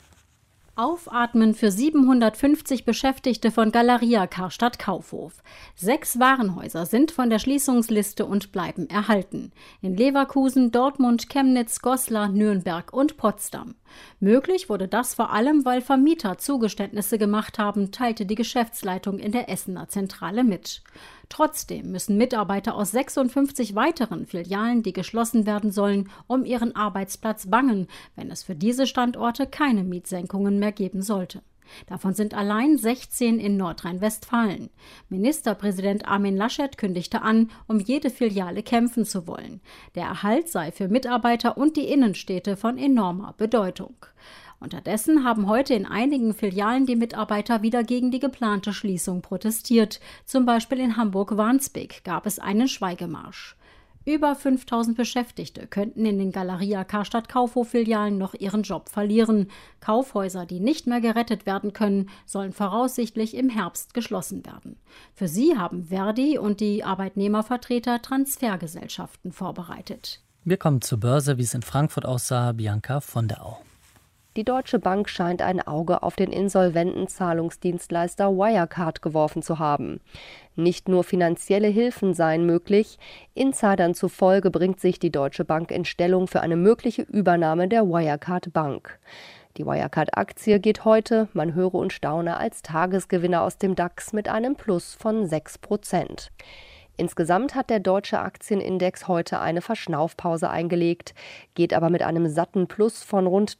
Aufatmen für 750 Beschäftigte von Galeria Karstadt Kaufhof. 6 Warenhäuser sind von der Schließungsliste und bleiben erhalten. In Leverkusen, Dortmund, Chemnitz, Goslar, Nürnberg und Potsdam. Möglich wurde das vor allem, weil Vermieter Zugeständnisse gemacht haben, teilte die Geschäftsleitung in der Essener Zentrale mit. Trotzdem müssen Mitarbeiter aus 56 weiteren Filialen, die geschlossen werden sollen, um ihren Arbeitsplatz bangen, wenn es für diese Standorte keine Mietsenkungen mehr geben sollte. Davon sind allein 16 in Nordrhein-Westfalen. Ministerpräsident Armin Laschet kündigte an, um jede Filiale kämpfen zu wollen. Der Erhalt sei für Mitarbeiter und die Innenstädte von enormer Bedeutung. Unterdessen haben heute in einigen Filialen die Mitarbeiter wieder gegen die geplante Schließung protestiert. Zum Beispiel in Hamburg-Wandsbek gab es einen Schweigemarsch. Über 5.000 Beschäftigte könnten in den Galeria Karstadt Kaufhof-Filialen noch ihren Job verlieren. Kaufhäuser, die nicht mehr gerettet werden können, sollen voraussichtlich im Herbst geschlossen werden. Für sie haben Verdi und die Arbeitnehmervertreter Transfergesellschaften vorbereitet. Wir kommen zur Börse, wie es in Frankfurt aussah. Bianca von der Au. Die Deutsche Bank scheint ein Auge auf den insolventen Zahlungsdienstleister Wirecard geworfen zu haben. Nicht nur finanzielle Hilfen seien möglich, Insidern zufolge bringt sich die Deutsche Bank in Stellung für eine mögliche Übernahme der Wirecard Bank. Die Wirecard-Aktie geht heute, man höre und staune, als Tagesgewinner aus dem DAX mit einem Plus von 6%. Insgesamt hat der deutsche Aktienindex heute eine Verschnaufpause eingelegt, geht aber mit einem satten Plus von rund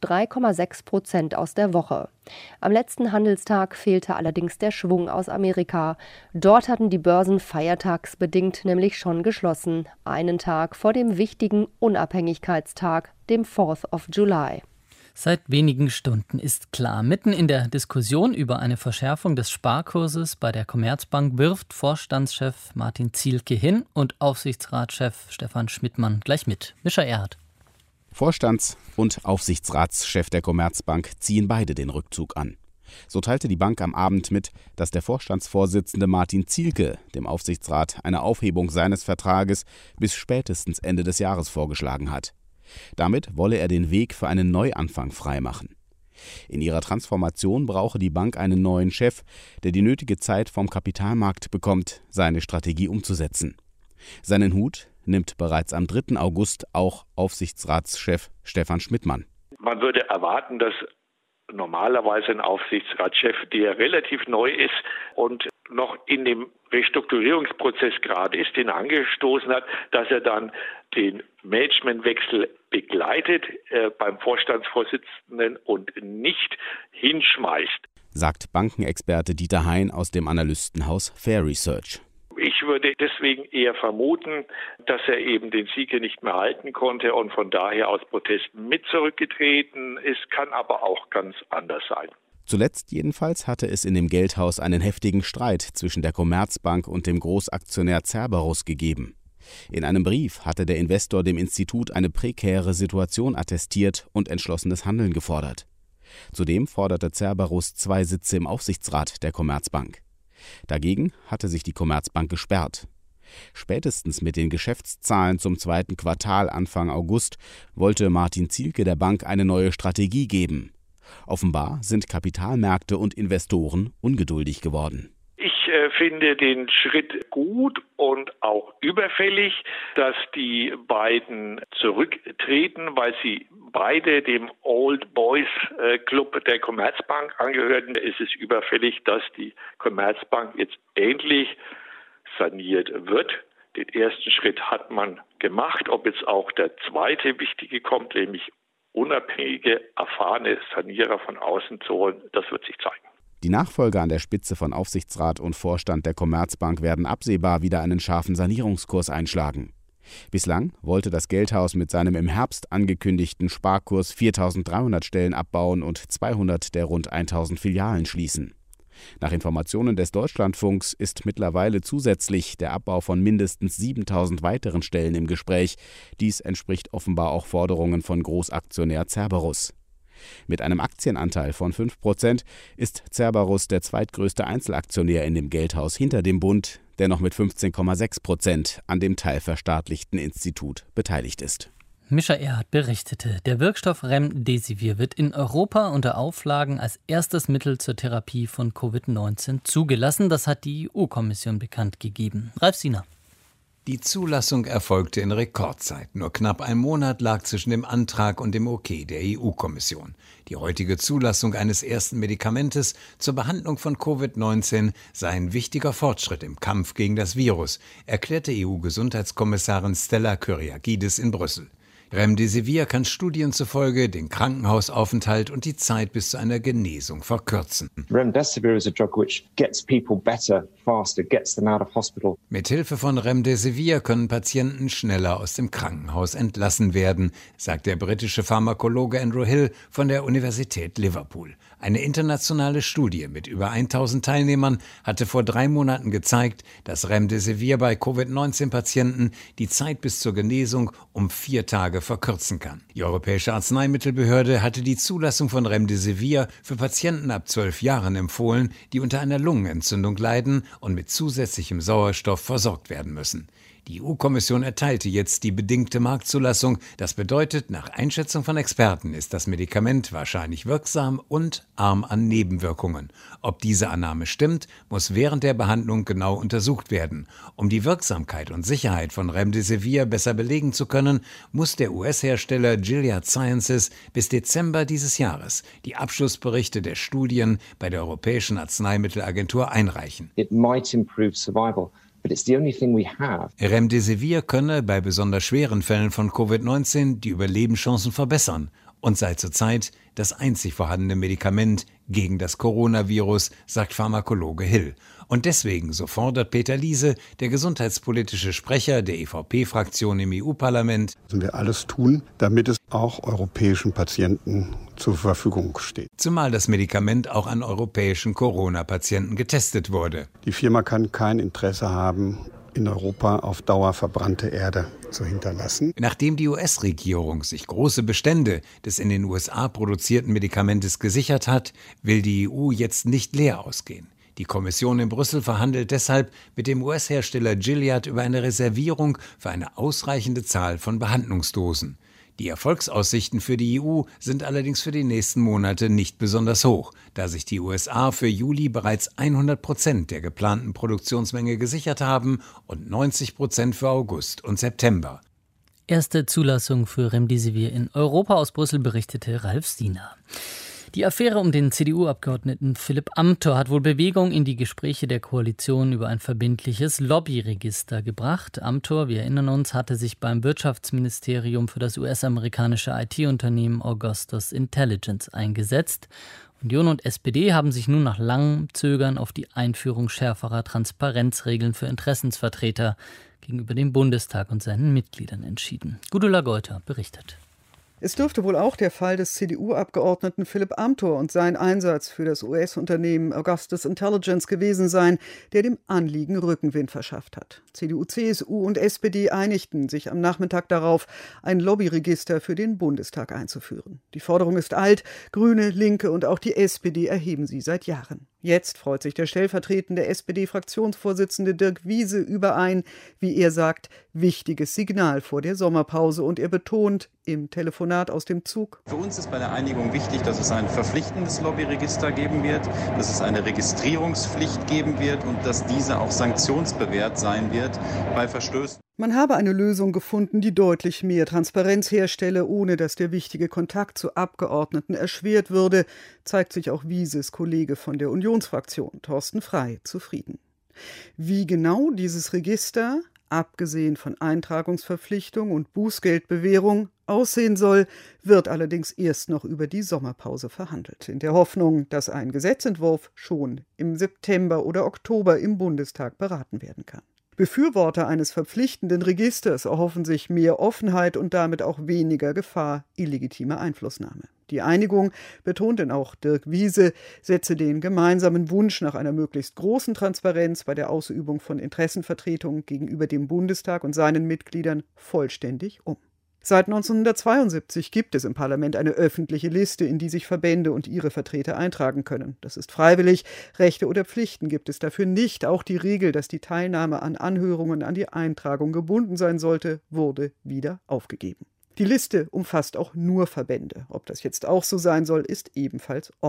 3,6% aus der Woche. Am letzten Handelstag fehlte allerdings der Schwung aus Amerika. Dort hatten die Börsen feiertagsbedingt nämlich schon geschlossen, einen Tag vor dem wichtigen Unabhängigkeitstag, dem 4th of July. Seit wenigen Stunden ist klar, mitten in der Diskussion über eine Verschärfung des Sparkurses bei der Commerzbank wirft Vorstandschef Martin Zielke hin und Aufsichtsratschef Stefan Schmidtmann gleich mit. Mischa Erhardt. Vorstands- und Aufsichtsratschef der Commerzbank ziehen beide den Rückzug an. So teilte die Bank am Abend mit, dass der Vorstandsvorsitzende Martin Zielke dem Aufsichtsrat eine Aufhebung seines Vertrages bis spätestens Ende des Jahres vorgeschlagen hat. Damit wolle er den Weg für einen Neuanfang freimachen. In ihrer Transformation brauche die Bank einen neuen Chef, der die nötige Zeit vom Kapitalmarkt bekommt, seine Strategie umzusetzen. Seinen Hut nimmt bereits am 3. August auch Aufsichtsratschef Stefan Schmidtmann. Man würde erwarten, dass normalerweise ein Aufsichtsratschef, der relativ neu ist und noch in dem Restrukturierungsprozess gerade ist, den er angestoßen hat, dass er dann den Managementwechsel begleitet beim Vorstandsvorsitzenden und nicht hinschmeißt, sagt Bankenexperte Dieter Hein aus dem Analystenhaus Fair Research. Ich würde deswegen eher vermuten, dass er eben den Zielke nicht mehr halten konnte und von daher aus Protesten mit zurückgetreten ist, kann aber auch ganz anders sein. Zuletzt jedenfalls hatte es in dem Geldhaus einen heftigen Streit zwischen der Commerzbank und dem Großaktionär Cerberus gegeben. In einem Brief hatte der Investor dem Institut eine prekäre Situation attestiert und entschlossenes Handeln gefordert. Zudem forderte Cerberus 2 Sitze im Aufsichtsrat der Commerzbank. Dagegen hatte sich die Commerzbank gesperrt. Spätestens mit den Geschäftszahlen zum 2. Quartal Anfang August wollte Martin Zielke der Bank eine neue Strategie geben. Offenbar sind Kapitalmärkte und Investoren ungeduldig geworden. Ich finde den Schritt gut und auch überfällig, dass die beiden zurücktreten, weil sie beide dem Old Boys Club der Commerzbank angehörten. Es ist überfällig, dass die Commerzbank jetzt endlich saniert wird. Den ersten Schritt hat man gemacht. Ob jetzt auch der zweite wichtige kommt, nämlich unabhängige, erfahrene Sanierer von außen zu holen, das wird sich zeigen. Die Nachfolger an der Spitze von Aufsichtsrat und Vorstand der Commerzbank werden absehbar wieder einen scharfen Sanierungskurs einschlagen. Bislang wollte das Geldhaus mit seinem im Herbst angekündigten Sparkurs 4.300 Stellen abbauen und 200 der rund 1.000 Filialen schließen. Nach Informationen des Deutschlandfunks ist mittlerweile zusätzlich der Abbau von mindestens 7.000 weiteren Stellen im Gespräch. Dies entspricht offenbar auch Forderungen von Großaktionär Cerberus. Mit einem Aktienanteil von 5% ist Cerberus der zweitgrößte Einzelaktionär in dem Geldhaus hinter dem Bund, der noch mit 15,6% an dem teilverstaatlichten Institut beteiligt ist. Mischa Erhardt berichtete, der Wirkstoff Remdesivir wird in Europa unter Auflagen als erstes Mittel zur Therapie von Covid-19 zugelassen. Das hat die EU-Kommission bekannt gegeben. Ralf Siener. Die Zulassung erfolgte in Rekordzeit. Nur knapp ein Monat lag zwischen dem Antrag und dem Okay der EU-Kommission. Die heutige Zulassung eines ersten Medikamentes zur Behandlung von Covid-19 sei ein wichtiger Fortschritt im Kampf gegen das Virus, erklärte EU-Gesundheitskommissarin Stella Kyriakides in Brüssel. Remdesivir kann Studien zufolge den Krankenhausaufenthalt und die Zeit bis zu einer Genesung verkürzen. Remdesivir is a drug which gets people better, faster, gets them out of hospital. Mithilfe von Remdesivir können Patienten schneller aus dem Krankenhaus entlassen werden, sagt der britische Pharmakologe Andrew Hill von der Universität Liverpool. Eine internationale Studie mit über 1000 Teilnehmern hatte vor 3 Monaten gezeigt, dass Remdesivir bei Covid-19-Patienten die Zeit bis zur Genesung um 4 Tage verkürzen kann. Die Europäische Arzneimittelbehörde hatte die Zulassung von Remdesivir für Patienten ab 12 Jahren empfohlen, die unter einer Lungenentzündung leiden und mit zusätzlichem Sauerstoff versorgt werden müssen. Die EU-Kommission erteilte jetzt die bedingte Marktzulassung. Das bedeutet, nach Einschätzung von Experten ist das Medikament wahrscheinlich wirksam und arm an Nebenwirkungen. Ob diese Annahme stimmt, muss während der Behandlung genau untersucht werden. Um die Wirksamkeit und Sicherheit von Remdesivir besser belegen zu können, muss der US-Hersteller Gilead Sciences bis Dezember dieses Jahres die Abschlussberichte der Studien bei der Europäischen Arzneimittelagentur einreichen. It might improve survival. But it's the only thing we have. Remdesivir könne bei besonders schweren Fällen von Covid-19 die Überlebenschancen verbessern und sei zurzeit das einzig vorhandene Medikament gegen das Coronavirus, sagt Pharmakologe Hill. Und deswegen, so fordert Peter Liese, der gesundheitspolitische Sprecher der EVP-Fraktion im EU-Parlament, müssen wir alles tun, damit es auch europäischen Patienten zur Verfügung steht. Zumal das Medikament auch an europäischen Corona-Patienten getestet wurde. Die Firma kann kein Interesse haben, in Europa auf Dauer verbrannte Erde zu hinterlassen. Nachdem die US-Regierung sich große Bestände des in den USA produzierten Medikamentes gesichert hat, will die EU jetzt nicht leer ausgehen. Die Kommission in Brüssel verhandelt deshalb mit dem US-Hersteller Gilead über eine Reservierung für eine ausreichende Zahl von Behandlungsdosen. Die Erfolgsaussichten für die EU sind allerdings für die nächsten Monate nicht besonders hoch, da sich die USA für Juli bereits 100% der geplanten Produktionsmenge gesichert haben und 90% für August und September. Erste Zulassung für Remdesivir in Europa. Aus Brüssel berichtete Ralf Siener. Die Affäre um den CDU-Abgeordneten Philipp Amthor hat wohl Bewegung in die Gespräche der Koalition über ein verbindliches Lobbyregister gebracht. Amthor, wir erinnern uns, hatte sich beim Wirtschaftsministerium für das US-amerikanische IT-Unternehmen Augustus Intelligence eingesetzt. Union und SPD haben sich nun nach langem Zögern auf die Einführung schärferer Transparenzregeln für Interessensvertreter gegenüber dem Bundestag und seinen Mitgliedern entschieden. Gudula Geuter berichtet. Es dürfte wohl auch der Fall des CDU-Abgeordneten Philipp Amthor und sein Einsatz für das US-Unternehmen Augustus Intelligence gewesen sein, der dem Anliegen Rückenwind verschafft hat. CDU, CSU und SPD einigten sich am Nachmittag darauf, ein Lobbyregister für den Bundestag einzuführen. Die Forderung ist alt, Grüne, Linke und auch die SPD erheben sie seit Jahren. Jetzt freut sich der stellvertretende SPD-Fraktionsvorsitzende Dirk Wiese über ein, wie er sagt, wichtiges Signal vor der Sommerpause. Und er betont im Telefonat aus dem Zug: Für uns ist bei der Einigung wichtig, dass es ein verpflichtendes Lobbyregister geben wird, dass es eine Registrierungspflicht geben wird und dass diese auch sanktionsbewehrt sein wird bei Verstößen. Man habe eine Lösung gefunden, die deutlich mehr Transparenz herstelle, ohne dass der wichtige Kontakt zu Abgeordneten erschwert würde, zeigt sich auch Wieses Kollege von der Unionsfraktion, Thorsten Frey, zufrieden. Wie genau dieses Register, abgesehen von Eintragungsverpflichtung und Bußgeldbewährung, aussehen soll, wird allerdings erst noch über die Sommerpause verhandelt, in der Hoffnung, dass ein Gesetzentwurf schon im September oder Oktober im Bundestag beraten werden kann. Befürworter eines verpflichtenden Registers erhoffen sich mehr Offenheit und damit auch weniger Gefahr illegitimer Einflussnahme. Die Einigung, betont denn auch Dirk Wiese, setze den gemeinsamen Wunsch nach einer möglichst großen Transparenz bei der Ausübung von Interessenvertretungen gegenüber dem Bundestag und seinen Mitgliedern vollständig um. Seit 1972 gibt es im Parlament eine öffentliche Liste, in die sich Verbände und ihre Vertreter eintragen können. Das ist freiwillig. Rechte oder Pflichten gibt es dafür nicht. Auch die Regel, dass die Teilnahme an Anhörungen an die Eintragung gebunden sein sollte, wurde wieder aufgegeben. Die Liste umfasst auch nur Verbände. Ob das jetzt auch so sein soll, ist ebenfalls offen.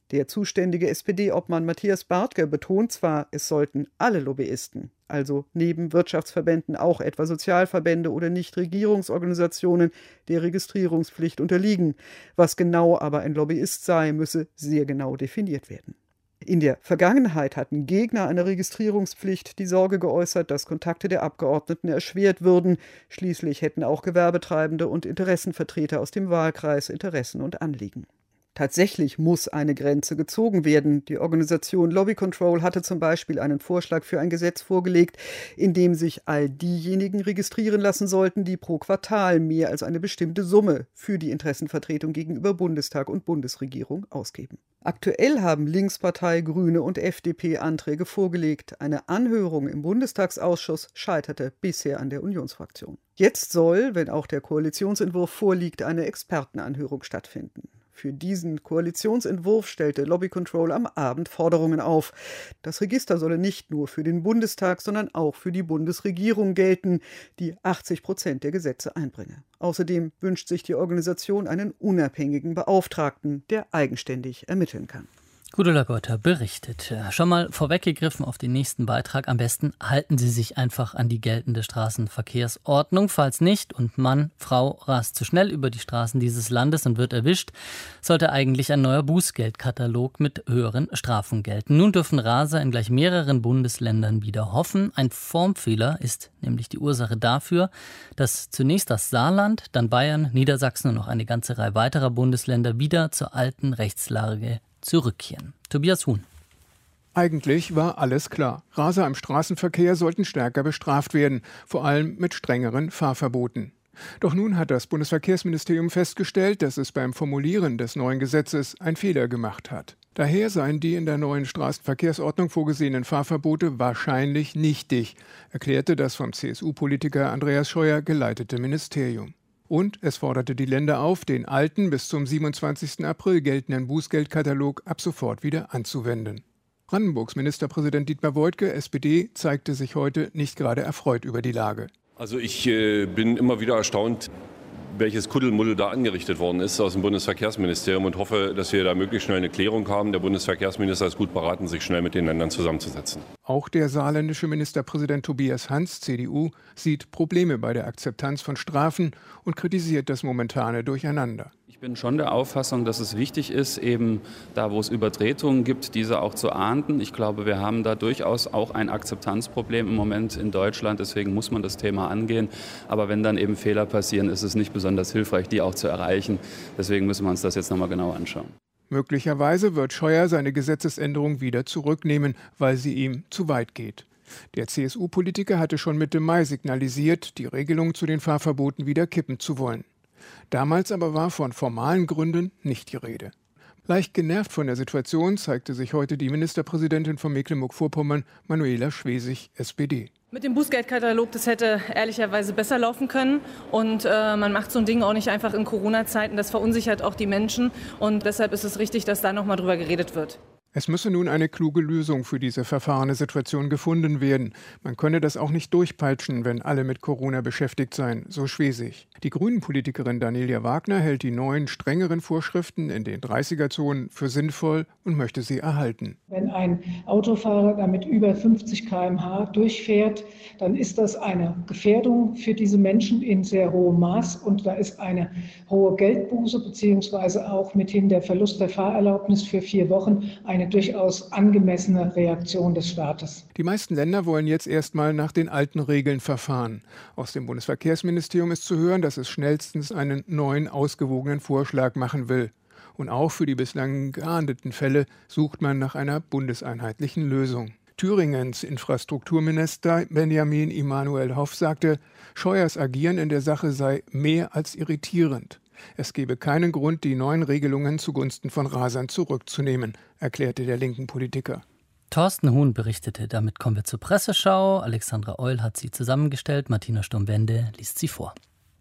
Der zuständige SPD-Obmann Matthias Bartke betont zwar, es sollten alle Lobbyisten, also neben Wirtschaftsverbänden auch etwa Sozialverbände oder Nichtregierungsorganisationen, der Registrierungspflicht unterliegen. Was genau aber ein Lobbyist sei, müsse sehr genau definiert werden. In der Vergangenheit hatten Gegner einer Registrierungspflicht die Sorge geäußert, dass Kontakte der Abgeordneten erschwert würden. Schließlich hätten auch Gewerbetreibende und Interessenvertreter aus dem Wahlkreis Interessen und Anliegen. Tatsächlich muss eine Grenze gezogen werden. Die Organisation Lobby Control hatte zum Beispiel einen Vorschlag für ein Gesetz vorgelegt, in dem sich all diejenigen registrieren lassen sollten, die pro Quartal mehr als eine bestimmte Summe für die Interessenvertretung gegenüber Bundestag und Bundesregierung ausgeben. Aktuell haben Linkspartei, Grüne und FDP Anträge vorgelegt. Eine Anhörung im Bundestagsausschuss scheiterte bisher an der Unionsfraktion. Jetzt soll, wenn auch der Koalitionsentwurf vorliegt, eine Expertenanhörung stattfinden. Für diesen Koalitionsentwurf stellte Lobby Control am Abend Forderungen auf. Das Register solle nicht nur für den Bundestag, sondern auch für die Bundesregierung gelten, die 80% der Gesetze einbringe. Außerdem wünscht sich die Organisation einen unabhängigen Beauftragten, der eigenständig ermitteln kann. Gudula Gotter berichtet. Schon mal vorweggegriffen auf den nächsten Beitrag. Am besten halten Sie sich einfach an die geltende Straßenverkehrsordnung. Falls nicht und Mann, Frau rast zu schnell über die Straßen dieses Landes und wird erwischt, sollte eigentlich ein neuer Bußgeldkatalog mit höheren Strafen gelten. Nun dürfen Raser in gleich mehreren Bundesländern wieder hoffen. Ein Formfehler ist nämlich die Ursache dafür, dass zunächst das Saarland, dann Bayern, Niedersachsen und noch eine ganze Reihe weiterer Bundesländer wieder zur alten Rechtslage zurückkehren. Tobias Huhn. Eigentlich war alles klar. Raser im Straßenverkehr sollten stärker bestraft werden, vor allem mit strengeren Fahrverboten. Doch nun hat das Bundesverkehrsministerium festgestellt, dass es beim Formulieren des neuen Gesetzes einen Fehler gemacht hat. Daher seien die in der neuen Straßenverkehrsordnung vorgesehenen Fahrverbote wahrscheinlich nichtig, erklärte das vom CSU-Politiker Andreas Scheuer geleitete Ministerium. Und es forderte die Länder auf, den alten, bis zum 27. April geltenden Bußgeldkatalog ab sofort wieder anzuwenden. Brandenburgs Ministerpräsident Dietmar Woidke, SPD, zeigte sich heute nicht gerade erfreut über die Lage. Also ich bin immer wieder erstaunt, welches Kuddelmuddel da angerichtet worden ist aus dem Bundesverkehrsministerium und hoffe, dass wir da möglichst schnell eine Klärung haben. Der Bundesverkehrsminister ist gut beraten, sich schnell mit den Ländern zusammenzusetzen. Auch der saarländische Ministerpräsident Tobias Hans, CDU, sieht Probleme bei der Akzeptanz von Strafen und kritisiert das momentane Durcheinander. Ich bin schon der Auffassung, dass es wichtig ist, eben da, wo es Übertretungen gibt, diese auch zu ahnden. Ich glaube, wir haben da durchaus auch ein Akzeptanzproblem im Moment in Deutschland. Deswegen muss man das Thema angehen. Aber wenn dann eben Fehler passieren, ist es nicht besonders hilfreich, die auch zu erreichen. Deswegen müssen wir uns das jetzt nochmal genau anschauen. Möglicherweise wird Scheuer seine Gesetzesänderung wieder zurücknehmen, weil sie ihm zu weit geht. Der CSU-Politiker hatte schon Mitte Mai signalisiert, die Regelung zu den Fahrverboten wieder kippen zu wollen. Damals aber war von formalen Gründen nicht die Rede. Leicht genervt von der Situation zeigte sich heute die Ministerpräsidentin von Mecklenburg-Vorpommern, Manuela Schwesig, SPD. Mit dem Bußgeldkatalog, das hätte ehrlicherweise besser laufen können. Und man macht so ein Ding auch nicht einfach in Corona-Zeiten. Das verunsichert auch die Menschen. Und deshalb ist es richtig, dass da nochmal drüber geredet wird. Es müsse nun eine kluge Lösung für diese verfahrene Situation gefunden werden. Man könne das auch nicht durchpeitschen, wenn alle mit Corona beschäftigt seien, so Schwesig. Die Grünen-Politikerin Danelia Wagner hält die neuen, strengeren Vorschriften in den 30er-Zonen für sinnvoll und möchte sie erhalten. Wenn ein Autofahrer damit über 50 km/h durchfährt, dann ist das eine Gefährdung für diese Menschen in sehr hohem Maß. Und da ist eine hohe Geldbuße beziehungsweise auch mithin der Verlust der Fahrerlaubnis für 4 Wochen eine durchaus angemessene Reaktion des Staates. Die meisten Länder wollen jetzt erstmal nach den alten Regeln verfahren. Aus dem Bundesverkehrsministerium ist zu hören, dass es schnellstens einen neuen, ausgewogenen Vorschlag machen will. Und auch für die bislang geahndeten Fälle sucht man nach einer bundeseinheitlichen Lösung. Thüringens Infrastrukturminister Benjamin Emanuel Hoff sagte, Scheuers Agieren in der Sache sei mehr als irritierend. Es gebe keinen Grund, die neuen Regelungen zugunsten von Rasern zurückzunehmen, erklärte der linken Politiker. Thorsten Huhn berichtete. Damit kommen wir zur Presseschau. Alexandra Eul hat sie zusammengestellt. Martina Sturm-Wende liest sie vor.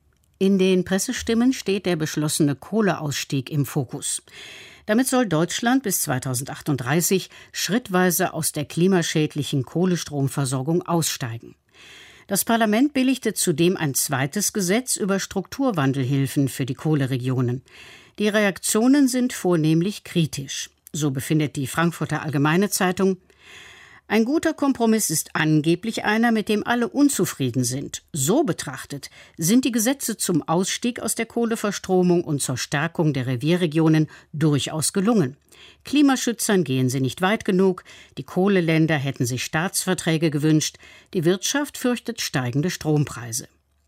In den Pressestimmen steht der beschlossene Kohleausstieg im Fokus. Damit soll Deutschland bis 2038 schrittweise aus der klimaschädlichen Kohlestromversorgung aussteigen. Das Parlament billigte zudem ein zweites Gesetz über Strukturwandelhilfen für die Kohleregionen. Die Reaktionen sind vornehmlich kritisch. So befindet die Frankfurter Allgemeine Zeitung: Ein guter Kompromiss ist angeblich einer, mit dem alle unzufrieden sind. So betrachtet sind die Gesetze zum Ausstieg aus der Kohleverstromung und zur Stärkung der Revierregionen durchaus gelungen. Klimaschützern gehen sie nicht weit genug, die Kohleländer hätten sich Staatsverträge gewünscht, die Wirtschaft fürchtet steigende Strompreise.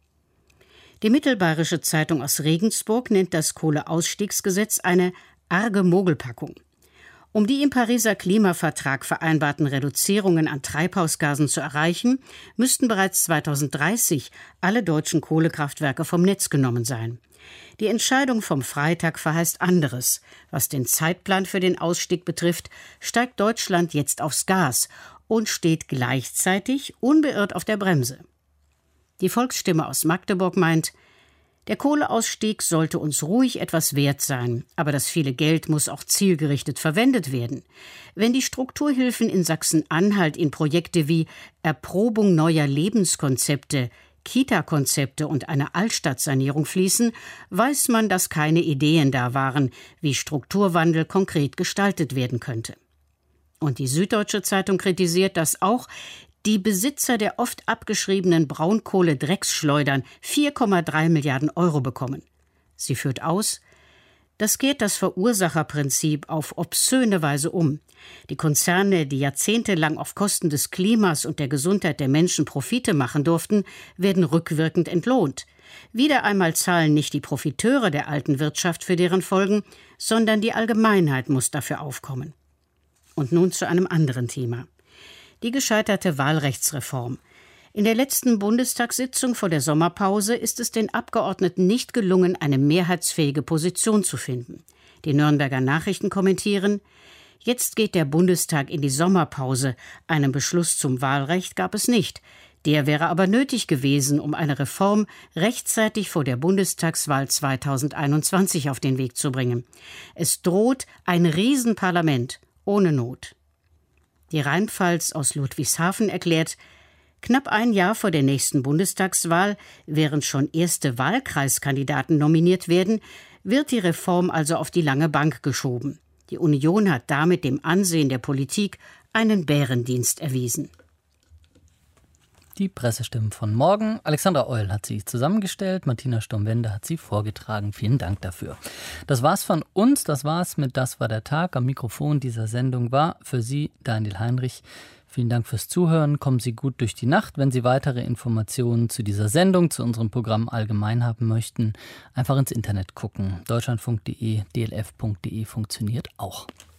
Die Mittelbayerische Zeitung aus Regensburg nennt das Kohleausstiegsgesetz eine arge Mogelpackung. Um die im Pariser Klimavertrag vereinbarten Reduzierungen an Treibhausgasen zu erreichen, müssten bereits 2030 alle deutschen Kohlekraftwerke vom Netz genommen sein. Die Entscheidung vom Freitag verheißt anderes. Was den Zeitplan für den Ausstieg betrifft, steigt Deutschland jetzt aufs Gas und steht gleichzeitig unbeirrt auf der Bremse. Die Volksstimme aus Magdeburg meint, der Kohleausstieg sollte uns ruhig etwas wert sein, aber das viele Geld muss auch zielgerichtet verwendet werden. Wenn die Strukturhilfen in Sachsen-Anhalt in Projekte wie Erprobung neuer Lebenskonzepte, Kita-Konzepte und eine Altstadtsanierung fließen, weiß man, dass keine Ideen da waren, wie Strukturwandel konkret gestaltet werden könnte. Und die Süddeutsche Zeitung kritisiert, dass auch die Besitzer der oft abgeschriebenen Braunkohle-Drecksschleudern 4,3 Milliarden Euro bekommen. Sie führt aus: Das kehrt das Verursacherprinzip auf obszöne Weise um. Die Konzerne, die jahrzehntelang auf Kosten des Klimas und der Gesundheit der Menschen Profite machen durften, werden rückwirkend entlohnt. Wieder einmal zahlen nicht die Profiteure der alten Wirtschaft für deren Folgen, sondern die Allgemeinheit muss dafür aufkommen. Und nun zu einem anderen Thema. Die gescheiterte Wahlrechtsreform. In der letzten Bundestagssitzung vor der Sommerpause ist es den Abgeordneten nicht gelungen, eine mehrheitsfähige Position zu finden. Die Nürnberger Nachrichten kommentieren: Jetzt geht der Bundestag in die Sommerpause. Einen Beschluss zum Wahlrecht gab es nicht. Der wäre aber nötig gewesen, um eine Reform rechtzeitig vor der Bundestagswahl 2021 auf den Weg zu bringen. Es droht ein Riesenparlament ohne Not. Die Rheinpfalz aus Ludwigshafen erklärt, knapp ein Jahr vor der nächsten Bundestagswahl, während schon erste Wahlkreiskandidaten nominiert werden, wird die Reform also auf die lange Bank geschoben. Die Union hat damit dem Ansehen der Politik einen Bärendienst erwiesen. Die Pressestimmen von morgen. Alexandra Eul hat sie zusammengestellt, Martina Sturm-Wende hat sie vorgetragen. Vielen Dank dafür. Das war's von uns, das war's mit Das war der Tag. Am Mikrofon dieser Sendung war für Sie Daniel Heinrich. Vielen Dank fürs Zuhören. Kommen Sie gut durch die Nacht. Wenn Sie weitere Informationen zu dieser Sendung, zu unserem Programm allgemein haben möchten, einfach ins Internet gucken. Deutschlandfunk.de, dlf.de funktioniert auch.